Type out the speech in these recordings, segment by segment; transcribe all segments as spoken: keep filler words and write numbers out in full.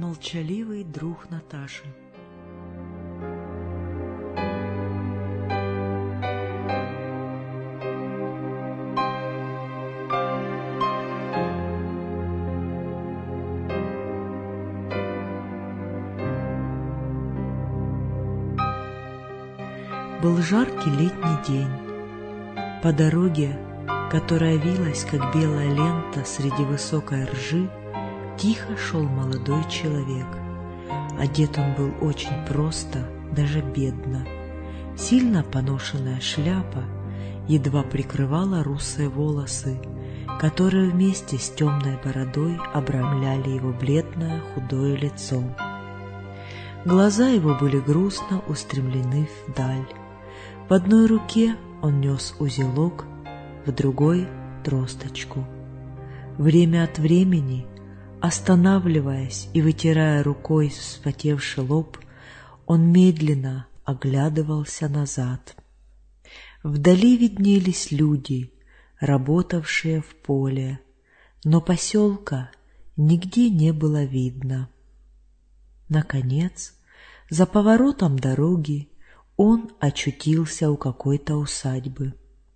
Молчаливый друг Наташи. Был жаркий летний день. По дороге, которая вилась, как белая лента среди высокой ржи, тихо шел молодой человек. Одет он был очень просто, даже бедно. Сильно поношенная шляпа едва прикрывала русые волосы, которые вместе с темной бородой обрамляли его бледное худое лицо. Глаза его были грустно устремлены вдаль. В одной руке он нес узелок, в другой — тросточку. Время от времени, останавливаясь и вытирая рукой вспотевший лоб, он медленно оглядывался назад. Вдали виднелись люди, работавшие в поле, но поселка нигде не было видно. Наконец, за поворотом дороги он очутился у какой-то усадьбы.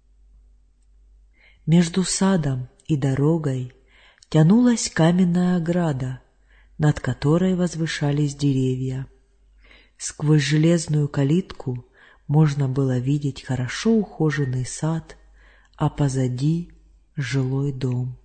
Между садом и дорогой тянулась каменная ограда, над которой возвышались деревья. Сквозь железную калитку можно было видеть хорошо ухоженный сад, а позади — жилой дом.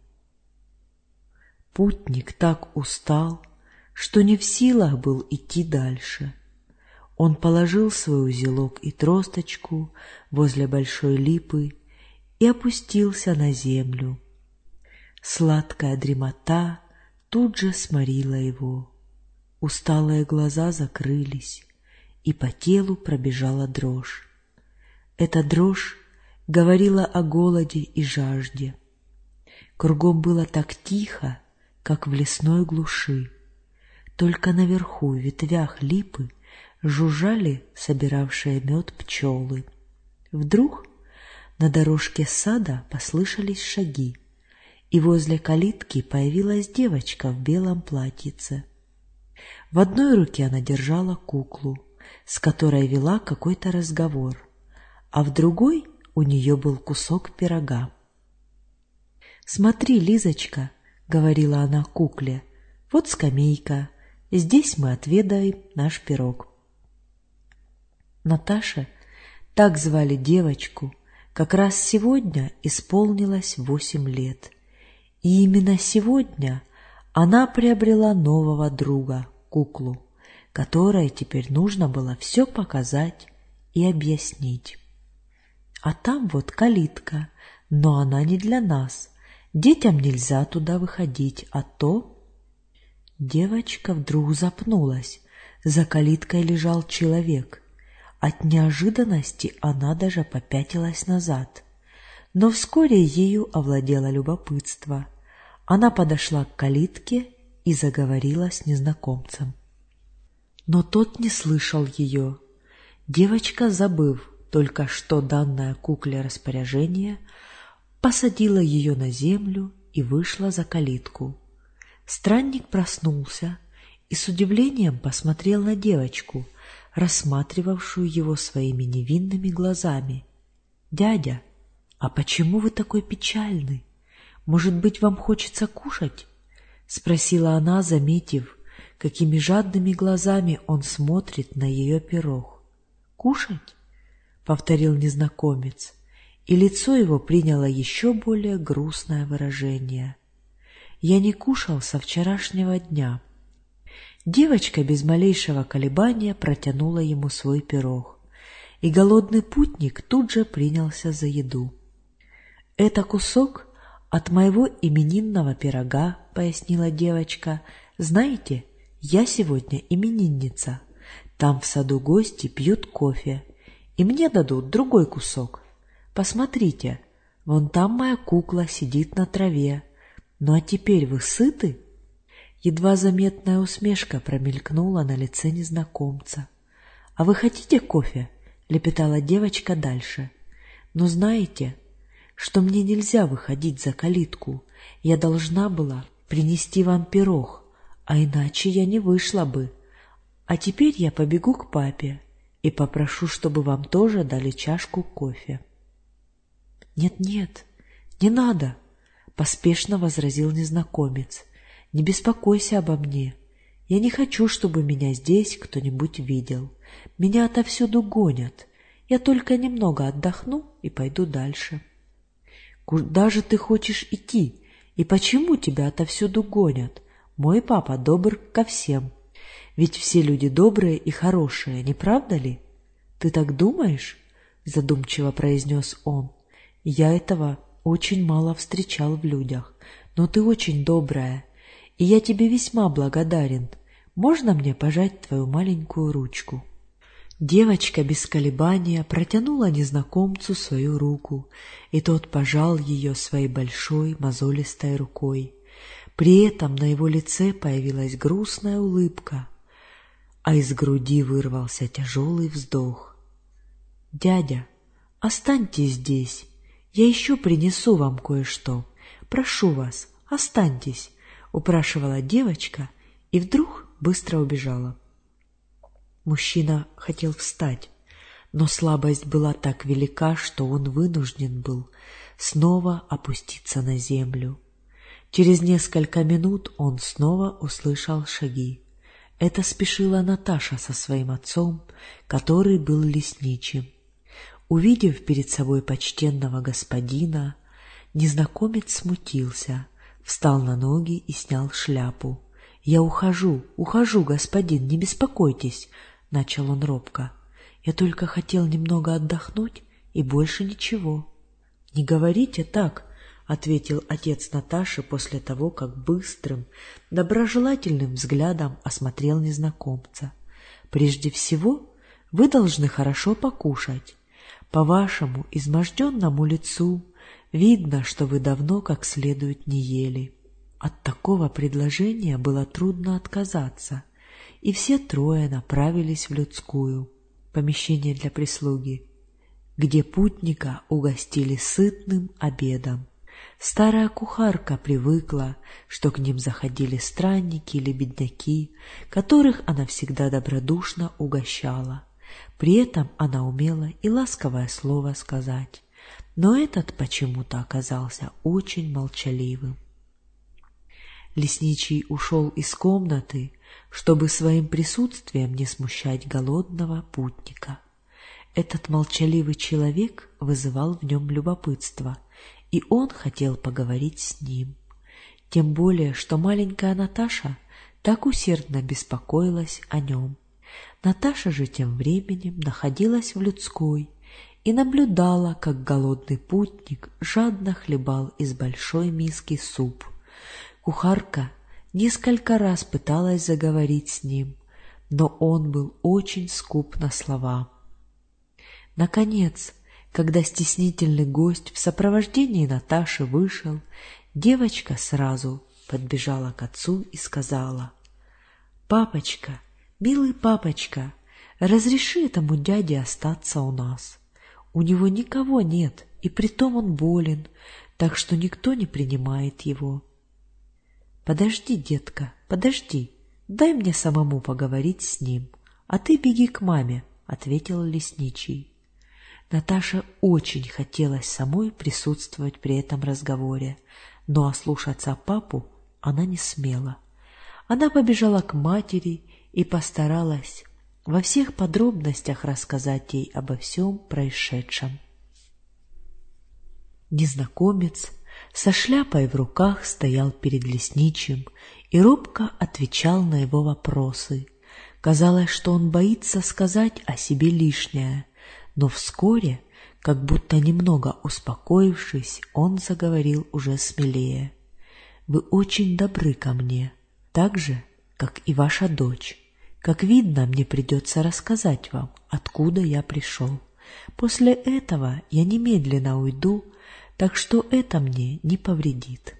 Путник так устал, что не в силах был идти дальше. Он положил свой узелок и тросточку возле большой липы и опустился на землю. Сладкая дремота тут же сморила его. Усталые глаза закрылись, и по телу пробежала дрожь. Эта дрожь говорила о голоде и жажде. Кругом было так тихо, как в лесной глуши. Только наверху, в ветвях липы, жужжали собиравшие мед пчелы. Вдруг на дорожке сада послышались шаги, и возле калитки появилась девочка в белом платьице. В одной руке она держала куклу, с которой вела какой-то разговор, а в другой у нее был кусок пирога. «Смотри, Лизочка», — говорила она кукле, — «вот скамейка, здесь мы отведаем наш пирог». Наташа, так звали девочку, как раз сегодня исполнилось восемь лет, и именно сегодня она приобрела нового друга, куклу, которой теперь нужно было все показать и объяснить. А там вот калитка, но она не для нас, детям нельзя туда выходить, а то... Девочка вдруг запнулась, за калиткой лежал человек. От неожиданности она даже попятилась назад, но вскоре ею овладело любопытство. Она подошла к калитке и заговорила с незнакомцем. Но тот не слышал ее. Девочка, забыв только что данное кукле распоряжение, посадила ее на землю и вышла за калитку. Странник проснулся и с удивлением посмотрел на девочку, рассматривавшую его своими невинными глазами. «Дядя, а почему вы такой печальный? Может быть, вам хочется кушать?» — спросила она, заметив, какими жадными глазами он смотрит на ее пирог. «Кушать?» — повторил незнакомец, и лицо его приняло еще более грустное выражение. «Я не кушал со вчерашнего дня». Девочка без малейшего колебания протянула ему свой пирог, и голодный путник тут же принялся за еду. «Это кусок от моего именинного пирога», — пояснила девочка. «Знаете, я сегодня именинница. Там в саду гости пьют кофе, и мне дадут другой кусок. Посмотрите, вон там моя кукла сидит на траве. Ну а теперь вы сыты?» Едва заметная усмешка промелькнула на лице незнакомца. «А вы хотите кофе?» — лепетала девочка дальше. «Но знаете, что мне нельзя выходить за калитку. Я должна была принести вам пирог, а иначе я не вышла бы. А теперь я побегу к папе и попрошу, чтобы вам тоже дали чашку кофе». «Нет-нет, не надо», — поспешно возразил незнакомец. «Не беспокойся обо мне. Я не хочу, чтобы меня здесь кто-нибудь видел. Меня отовсюду гонят. Я только немного отдохну и пойду дальше». «Куда же ты хочешь идти? И почему тебя отовсюду гонят? Мой папа добр ко всем. Ведь все люди добрые и хорошие, не правда ли?» «Ты так думаешь?» — задумчиво произнес он. «Я этого очень мало встречал в людях, но ты очень добрая, и я тебе весьма благодарен. Можно мне пожать твою маленькую ручку?» Девочка без колебания протянула незнакомцу свою руку, и тот пожал ее своей большой мозолистой рукой. При этом на его лице появилась грустная улыбка, а из груди вырвался тяжелый вздох. «Дядя, останьтесь здесь, я еще принесу вам кое-что. Прошу вас, останьтесь», — упрашивала девочка и вдруг быстро убежала. Мужчина хотел встать, но слабость была так велика, что он вынужден был снова опуститься на землю. Через несколько минут он снова услышал шаги. Это спешила Наташа со своим отцом, который был лесничим. Увидев перед собой почтенного господина, незнакомец смутился, встал на ноги и снял шляпу. «Я ухожу, ухожу, господин, не беспокойтесь», — начал он робко. «Я только хотел немного отдохнуть и больше ничего». «Не говорите так», — ответил отец Наташи после того, как быстрым, доброжелательным взглядом осмотрел незнакомца. «Прежде всего, вы должны хорошо покушать. По вашему изможденному лицу видно, что вы давно как следует не ели». От такого предложения было трудно отказаться, и все трое направились в людскую, помещение для прислуги, где путника угостили сытным обедом. Старая кухарка привыкла, что к ним заходили странники или бедняки, которых она всегда добродушно угощала. При этом она умела и ласковое слово сказать, но этот почему-то оказался очень молчаливым. Лесничий ушел из комнаты, чтобы своим присутствием не смущать голодного путника. Этот молчаливый человек вызывал в нем любопытство, и он хотел поговорить с ним. Тем более, что маленькая Наташа так усердно беспокоилась о нем. Наташа же тем временем находилась в людской и наблюдала, как голодный путник жадно хлебал из большой миски суп. Кухарка несколько раз пыталась заговорить с ним, но он был очень скуп на слова. Наконец, когда стеснительный гость в сопровождении Наташи вышел, девочка сразу подбежала к отцу и сказала: «Папочка, милый папочка, разреши этому дяде остаться у нас. У него никого нет, и притом он болен, так что никто не принимает его». «Подожди, детка, подожди, дай мне самому поговорить с ним, а ты беги к маме», — ответил лесничий. Наташе очень хотелось самой присутствовать при этом разговоре, но ослушаться папу она не смела. Она побежала к матери и постаралась во всех подробностях рассказать ей обо всем происшедшем. Незнакомец со шляпой в руках стоял перед лесничим и робко отвечал на его вопросы. Казалось, что он боится сказать о себе лишнее, но вскоре, как будто немного успокоившись, он заговорил уже смелее. «Вы очень добры ко мне, так же, как и ваша дочь. Как видно, мне придется рассказать вам, откуда я пришел. После этого я немедленно уйду, так что это мне не повредит».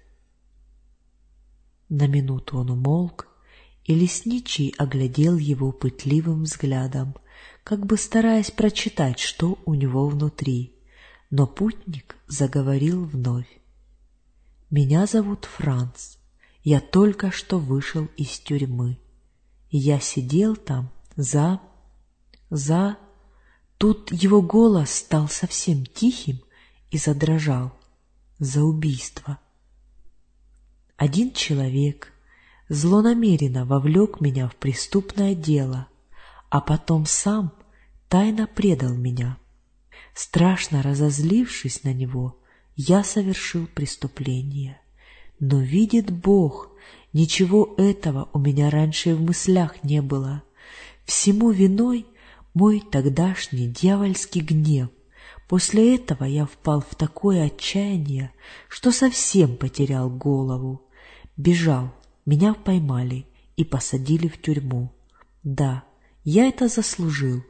На минуту он умолк, и лесничий оглядел его пытливым взглядом, как бы стараясь прочитать, что у него внутри. Но путник заговорил вновь. «Меня зовут Франц, Я только что вышел из тюрьмы. И я сидел там за... за... Тут его голос стал совсем тихим и задрожал. За убийство. Один человек злонамеренно вовлек меня в преступное дело, а потом сам тайно предал меня. Страшно разозлившись на него, я совершил преступление. Но видит Бог, ничего этого у меня раньше и в мыслях не было. Всему виной мой тогдашний дьявольский гнев. После этого я впал в такое отчаяние, что совсем потерял голову. Бежал, меня поймали и посадили в тюрьму. Да, я это заслужил.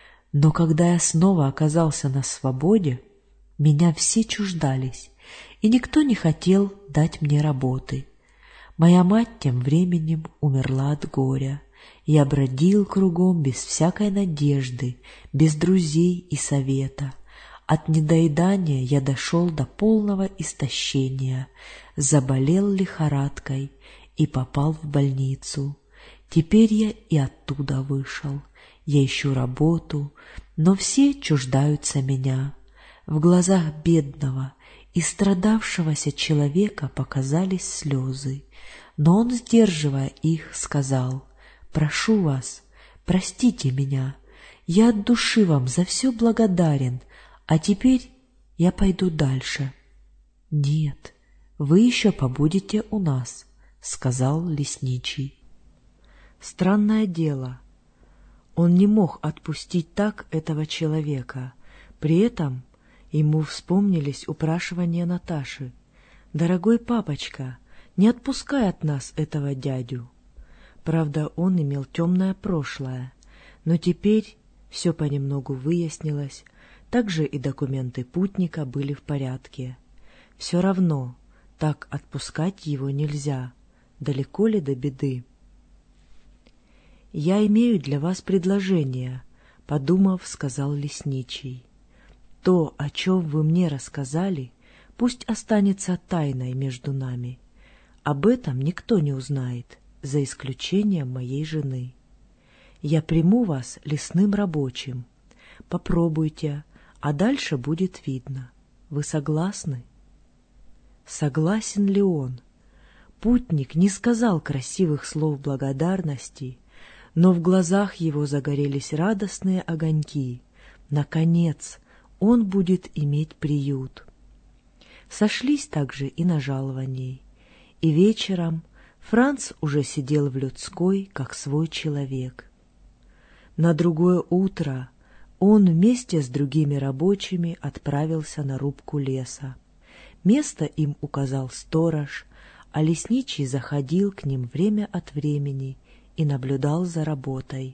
Но когда я снова оказался на свободе, меня все чуждались, и никто не хотел дать мне работы. Моя мать тем временем умерла от горя. Я бродил кругом без всякой надежды, без друзей и совета. От недоедания я дошел до полного истощения, заболел лихорадкой и попал в больницу. Теперь я и оттуда вышел. Я ищу работу, но все чуждаются меня. В глазах бедного и страдавшегося человека показались слезы, но он, сдерживая их, сказал: «Прошу вас, простите меня, я от души вам за все благодарен, а теперь я пойду дальше». «Нет, вы еще побудете у нас», — сказал лесничий. Странное дело, он не мог отпустить так этого человека. При этом ему вспомнились упрашивания Наташи: «Дорогой папочка, не отпускай от нас этого дядю». Правда, он имел темное прошлое, но теперь все понемногу выяснилось, также и документы путника были в порядке. Все равно так отпускать его нельзя, далеко ли до беды. «Я имею для вас предложение», — подумав, сказал лесничий. «То, о чем вы мне рассказали, пусть останется тайной между нами. Об этом никто не узнает, за исключением моей жены. Я приму вас лесным рабочим. Попробуйте, а дальше будет видно. Вы согласны?» Согласен ли он? Путник не сказал красивых слов благодарности, но в глазах его загорелись радостные огоньки. Наконец, он будет иметь приют. Сошлись также и на жаловании, и вечером Франц уже сидел в людской, как свой человек. На другое утро он вместе с другими рабочими отправился на рубку леса. Место им указал сторож, а лесничий заходил к ним время от времени и наблюдал за работой.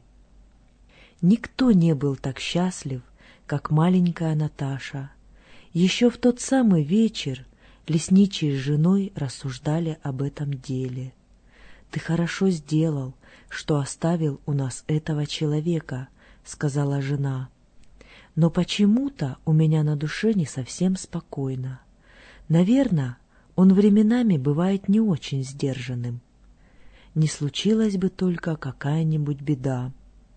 Никто не был так счастлив, как маленькая Наташа. Еще в тот самый вечер лесничий с женой рассуждали об этом деле. «Ты хорошо сделал, что оставил у нас этого человека», — сказала жена. «Но почему-то у меня на душе не совсем спокойно. Наверное, он временами бывает не очень сдержанным. Не случилась бы только какая-нибудь беда.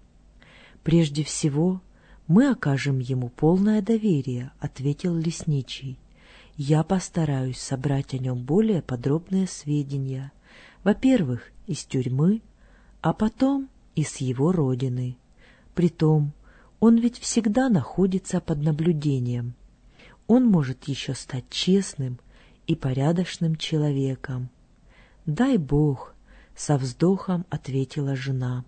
Прежде всего, мы окажем ему полное доверие», — ответил лесничий. «Я постараюсь собрать о нем более подробные сведения. Во-первых, из тюрьмы, а потом и с его родины. Притом, он ведь всегда находится под наблюдением. Он может еще стать честным и порядочным человеком». «Дай Бог», — со вздохом ответила жена.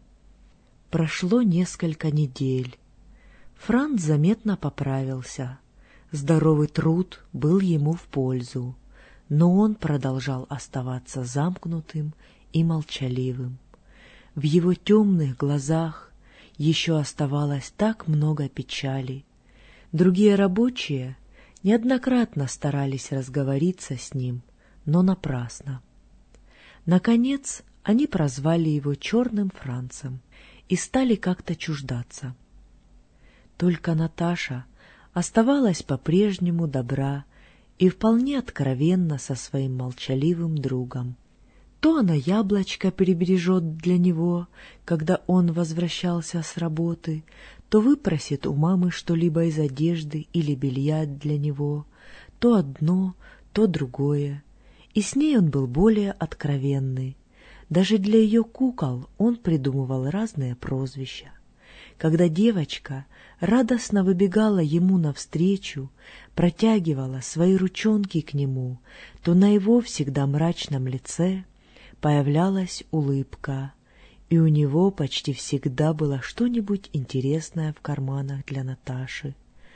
Прошло несколько недель. Франц заметно поправился. Здоровый труд был ему в пользу, но он продолжал оставаться замкнутым и молчаливым. В его темных глазах еще оставалось так много печали. Другие рабочие неоднократно старались разговориться с ним, но напрасно. Наконец, они прозвали его Черным Францем и стали как-то чуждаться. Только Наташа оставалась по-прежнему добра и вполне откровенна со своим молчаливым другом. То она яблочко прибережет для него, когда он возвращался с работы, то выпросит у мамы что-либо из одежды или белья для него, то одно, то другое. И с ней он был более откровенный. Даже для ее кукол он придумывал разные прозвища. Когда девочка радостно выбегала ему навстречу, протягивала свои ручонки к нему, то на его всегда мрачном лице появлялась улыбка, и у него почти всегда было что-нибудь интересное в карманах для Наташи.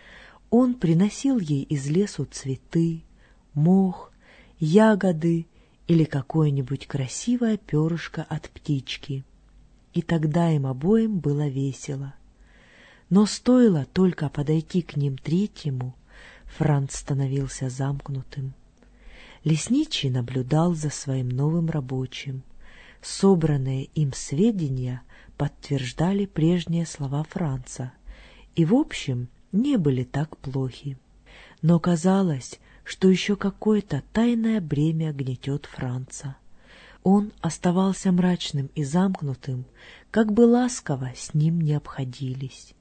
Он приносил ей из лесу цветы, мох, ягоды или какое-нибудь красивое перышко от птички. И тогда им обоим было весело. Но стоило только подойти к ним третьему, Франц становился замкнутым. Лесничий наблюдал за своим новым рабочим. Собранные им сведения подтверждали прежние слова Франца и, в общем, не были так плохи. Но казалось, что еще какое-то тайное бремя гнетет Франца. Он оставался мрачным и замкнутым, как бы ласково с ним не обходились.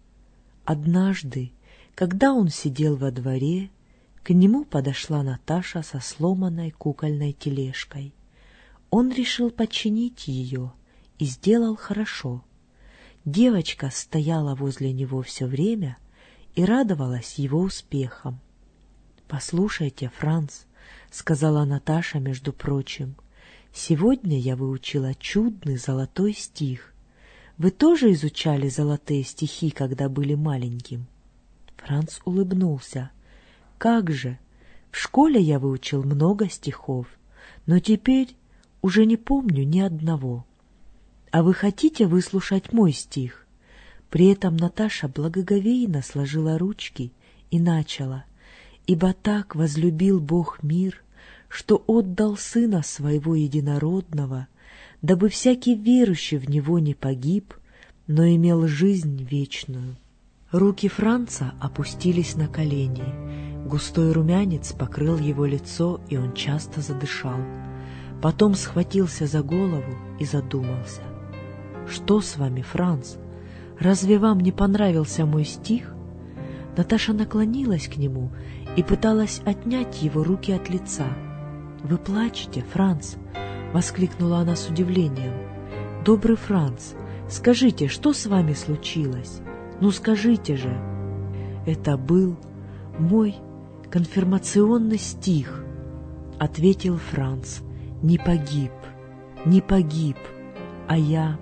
Однажды, когда он сидел во дворе, к нему подошла Наташа со сломанной кукольной тележкой. Он решил починить ее и сделал хорошо. Девочка стояла возле него все время и радовалась его успехам. «Послушайте, Франц», — сказала Наташа, между прочим, — «сегодня я выучила чудный золотой стих. Вы тоже изучали золотые стихи, когда были маленьким?» Франц улыбнулся. «Как же! В школе я выучил много стихов, но теперь уже не помню ни одного. А вы хотите выслушать мой стих?» При этом Наташа благоговейно сложила ручки и начала: «Ибо так возлюбил Бог мир, что отдал Сына Своего Единородного, дабы всякий верующий в Него не погиб, но имел жизнь вечную». Руки Франца опустились на колени. Густой румянец покрыл его лицо, и он часто задышал. Потом схватился за голову и задумался. «Что с вами, Франц? Разве вам не понравился мой стих?» Наташа наклонилась к нему и пыталась отнять его руки от лица. «Вы плачете, Франц?» — воскликнула она с удивлением. «Добрый Франц, скажите, что с вами случилось? Ну скажите же!» «Это был мой конфирмационный стих», — ответил Франц. «Не погиб, не погиб, а я...»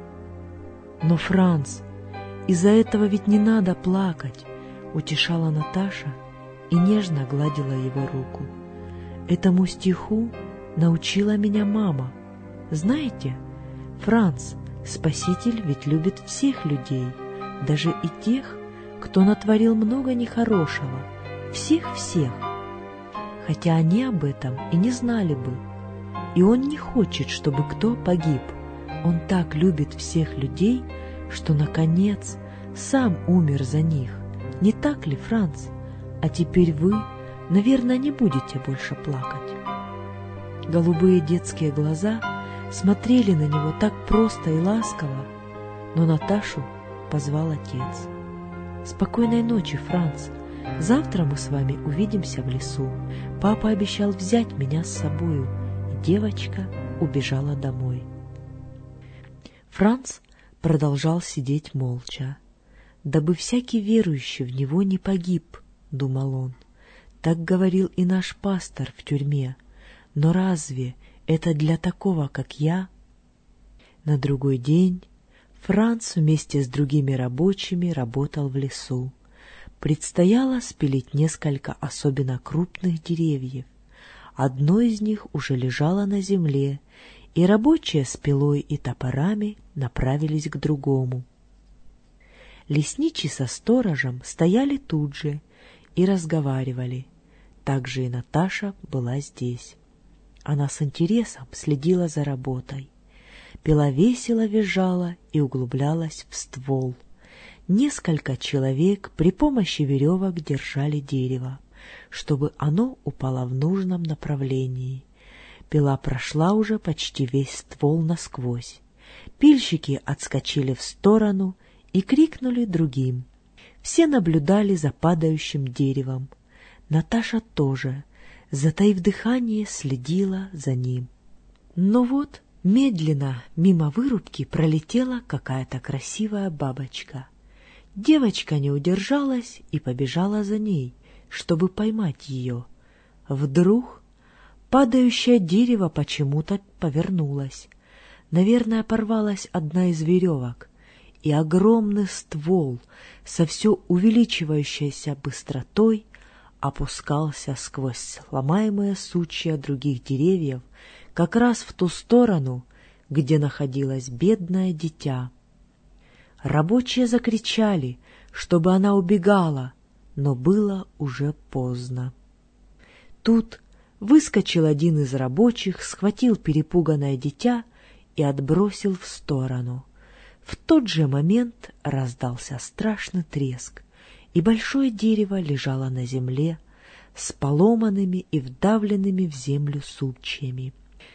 «Но, Франц, из-за этого ведь не надо плакать», — утешала Наташа и нежно гладила его руку. «Этому стиху научила меня мама. Знаете, Франц, Спаситель ведь любит всех людей, даже и тех, кто натворил много нехорошего, всех-всех, хотя они об этом и не знали бы. И Он не хочет, чтобы кто погиб. Он так любит всех людей, что, наконец, сам умер за них. Не так ли, Франц? А теперь вы, наверное, не будете больше плакать». Голубые детские глаза смотрели на него так просто и ласково, но Наташу позвал отец. «Спокойной ночи, Франц. Завтра мы с вами увидимся в лесу. Папа обещал взять меня с собою». И девочка убежала домой. Франц продолжал сидеть молча. «Дабы всякий верующий в него не погиб», — думал он. «Так говорил и наш пастор в тюрьме. Но разве это для такого, как я?» На другой день Франц вместе с другими рабочими работал в лесу. Предстояло спилить несколько особенно крупных деревьев. Одно из них уже лежало на земле, и рабочие с пилой и топорами направились к другому. Лесничий со сторожем стояли тут же и разговаривали. Также и Наташа была здесь. Она с интересом следила за работой. Пила весело визжала и углублялась в ствол. Несколько человек при помощи веревок держали дерево, чтобы оно упало в нужном направлении. Пила прошла уже почти весь ствол насквозь. Пильщики отскочили в сторону и крикнули другим. Все наблюдали за падающим деревом. Наташа тоже, затаив дыхание, следила за ним. Но вот медленно мимо вырубки пролетела какая-то красивая бабочка. Девочка не удержалась и побежала за ней, чтобы поймать ее. Вдруг падающее дерево почему-то повернулось. Наверное, порвалась одна из веревок, и огромный ствол со все увеличивающейся быстротой опускался сквозь ломаемые сучья других деревьев как раз в ту сторону, где находилось бедное дитя. Рабочие закричали, чтобы она убегала, но было уже поздно. Тут выскочил один из рабочих, схватил перепуганное дитя и отбросил в сторону. В тот же момент раздался страшный треск, и большое дерево лежало на земле с поломанными и вдавленными в землю сучьями.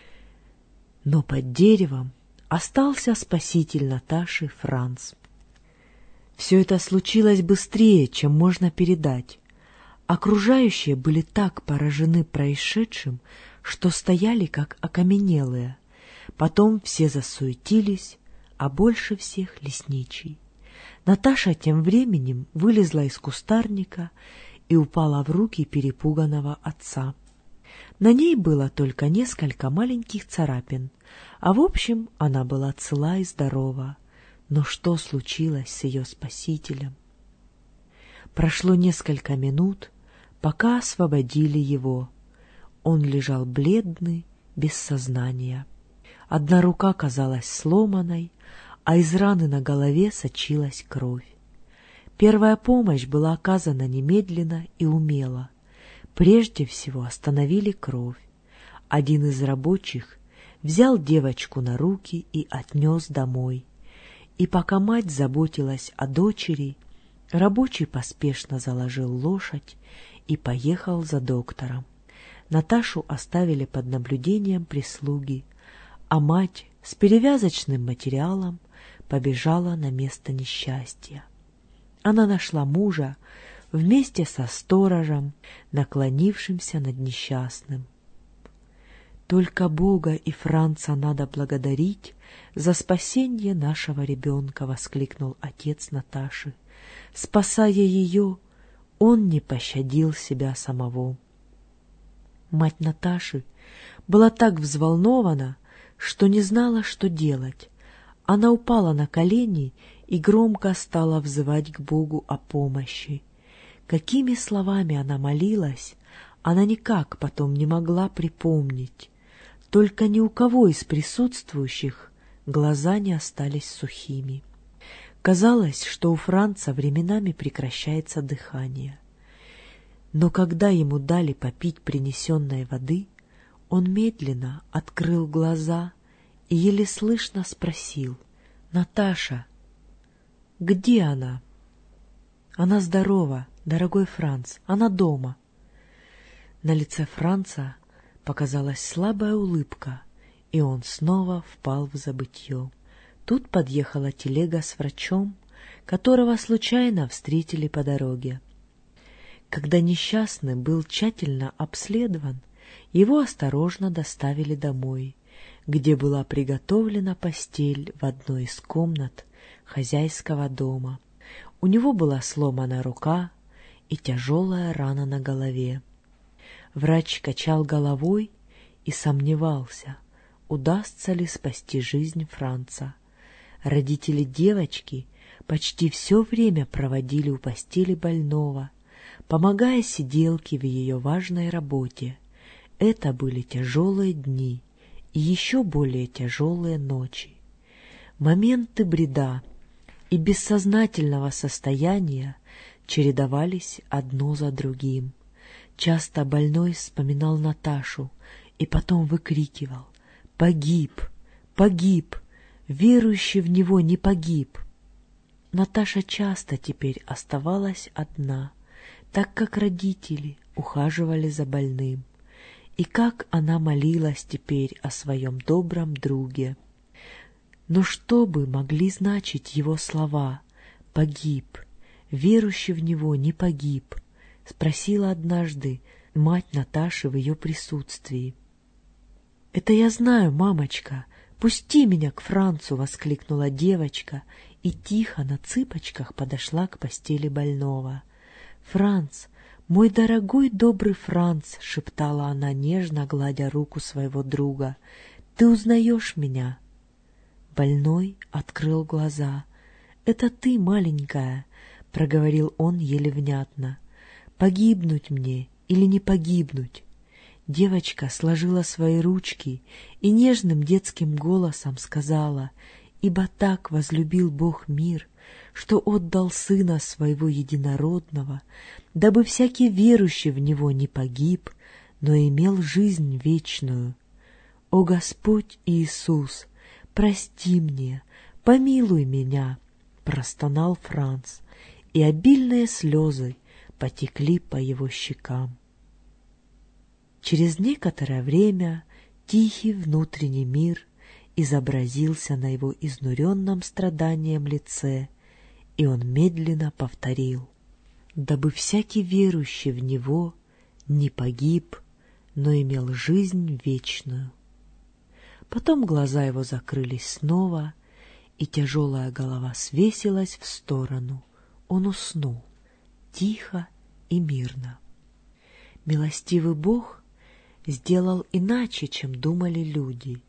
Но под деревом остался спаситель Наташи Франц. Все это случилось быстрее, чем можно передать. Окружающие были так поражены происшедшим, что стояли как окаменелые. Потом все засуетились, а больше всех лесничий. Наташа тем временем вылезла из кустарника и упала в руки перепуганного отца. На ней было только несколько маленьких царапин, а в общем она была цела и здорова. Но что случилось с ее спасителем? Прошло несколько минут, пока освободили его. Он лежал бледный, без сознания. Одна рука казалась сломанной, а из раны на голове сочилась кровь. Первая помощь была оказана немедленно и умело. Прежде всего остановили кровь. Один из рабочих взял девочку на руки и отнес домой. И пока мать заботилась о дочери, рабочий поспешно заложил лошадь и поехал за доктором. Наташу оставили под наблюдением прислуги, а мать с перевязочным материалом побежала на место несчастья. Она нашла мужа вместе со сторожем, наклонившимся над несчастным. «Только Бога и Франца надо благодарить за спасение нашего ребенка», — воскликнул отец Наташи. «Спасая ее, он не пощадил себя самого». Мать Наташи была так взволнована, что не знала, что делать. Она упала на колени и громко стала взывать к Богу о помощи. Какими словами она молилась, она никак потом не могла припомнить. Только ни у кого из присутствующих глаза не остались сухими. Казалось, что у Франца временами прекращается дыхание. Но когда ему дали попить принесенной воды, он медленно открыл глаза и еле слышно спросил: «Наташа, где она?» «Она здорова, дорогой Франц, она дома». На лице Франца показалась слабая улыбка, и он снова впал в забытье. Тут подъехала телега с врачом, которого случайно встретили по дороге. Когда несчастный был тщательно обследован, его осторожно доставили домой, где была приготовлена постель в одной из комнат хозяйского дома. У него была сломана рука и тяжелая рана на голове. Врач качал головой и сомневался, удастся ли спасти жизнь Франца. Родители девочки почти все время проводили у постели больного, помогая сиделке в ее важной работе. Это были тяжелые дни и еще более тяжелые ночи. Моменты бреда и бессознательного состояния чередовались одно за другим. Часто больной вспоминал Наташу и потом выкрикивал: «Погиб! Погиб! Верующий в него не погиб!» Наташа часто теперь оставалась одна, так как родители ухаживали за больным. И как она молилась теперь о своем добром друге. Но что бы могли значить его слова «погиб», «верующий в него не погиб», спросила однажды мать Наташи в ее присутствии. «Это я знаю, мамочка, пусти меня к Францу!» — воскликнула девочка и тихо на цыпочках подошла к постели больного. «Франц, мой дорогой добрый Франц!» — шептала она, нежно гладя руку своего друга. «Ты узнаешь меня?» Больной открыл глаза. «Это ты, маленькая!» — проговорил он еле внятно. «Погибнуть мне или не погибнуть?» Девочка сложила свои ручки и нежным детским голосом сказала: «Ибо так возлюбил Бог мир, что отдал Сына Своего Единородного, дабы всякий верующий в Него не погиб, но имел жизнь вечную. О Господь Иисус, прости мне, помилуй меня!» — простонал Франц, и обильные слезы потекли по его щекам. Через некоторое время тихий внутренний мир изобразился на его изнуренном страданием лице, и он медленно повторил: «Дабы всякий верующий в него не погиб, но имел жизнь вечную». Потом глаза его закрылись снова, и тяжелая голова свесилась в сторону. Он уснул, тихо и мирно. Милостивый Бог сделал иначе, чем думали люди.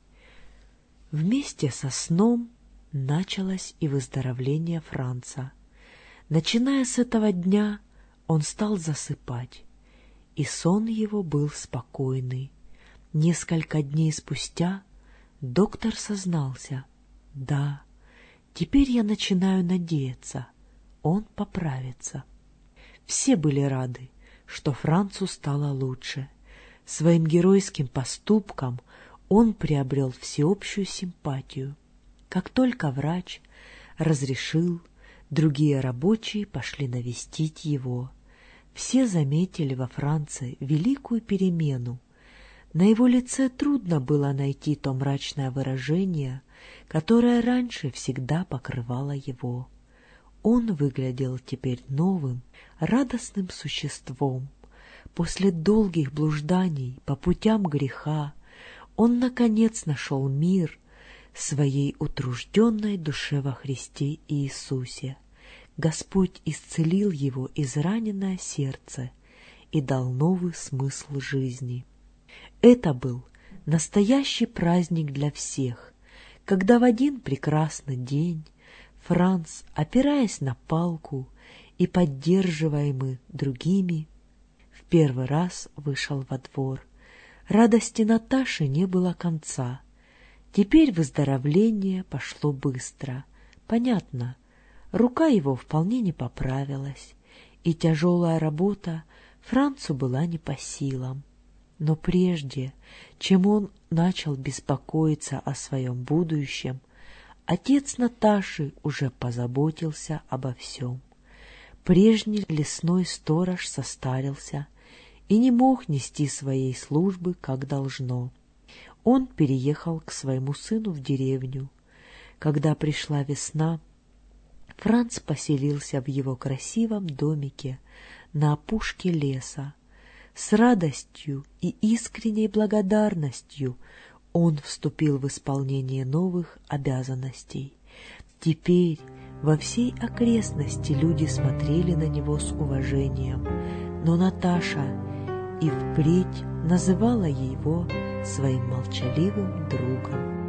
Вместе со сном началось и выздоровление Франца. Начиная с этого дня он стал засыпать, и сон его был спокойный. Несколько дней спустя доктор сознался: «Да, теперь я начинаю надеяться, он поправится». Все были рады, что Францу стало лучше. Своим геройским поступком он приобрел всеобщую симпатию. Как только врач разрешил, другие рабочие пошли навестить его. Все заметили во Франции великую перемену. На его лице трудно было найти то мрачное выражение, которое раньше всегда покрывало его. Он выглядел теперь новым, радостным существом. После долгих блужданий по путям греха он, наконец, нашел мир своей утружденной душе во Христе Иисусе. Господь исцелил его израненное сердце и дал новый смысл жизни. Это был настоящий праздник для всех, когда в один прекрасный день Франц, опираясь на палку и поддерживаемый другими, в первый раз вышел во двор. Радости Наташи не было конца. Теперь выздоровление пошло быстро. Понятно, рука его вполне не поправилась, и тяжелая работа Францу была не по силам. Но прежде, чем он начал беспокоиться о своем будущем, отец Наташи уже позаботился обо всем. Прежний лесной сторож состарился и не мог нести своей службы как должно. Он переехал к своему сыну в деревню. Когда пришла весна, Франц поселился в его красивом домике на опушке леса. С радостью и искренней благодарностью он вступил в исполнение новых обязанностей. Теперь во всей окрестности люди смотрели на него с уважением, но Наташа и впредь называла его своим молчаливым другом.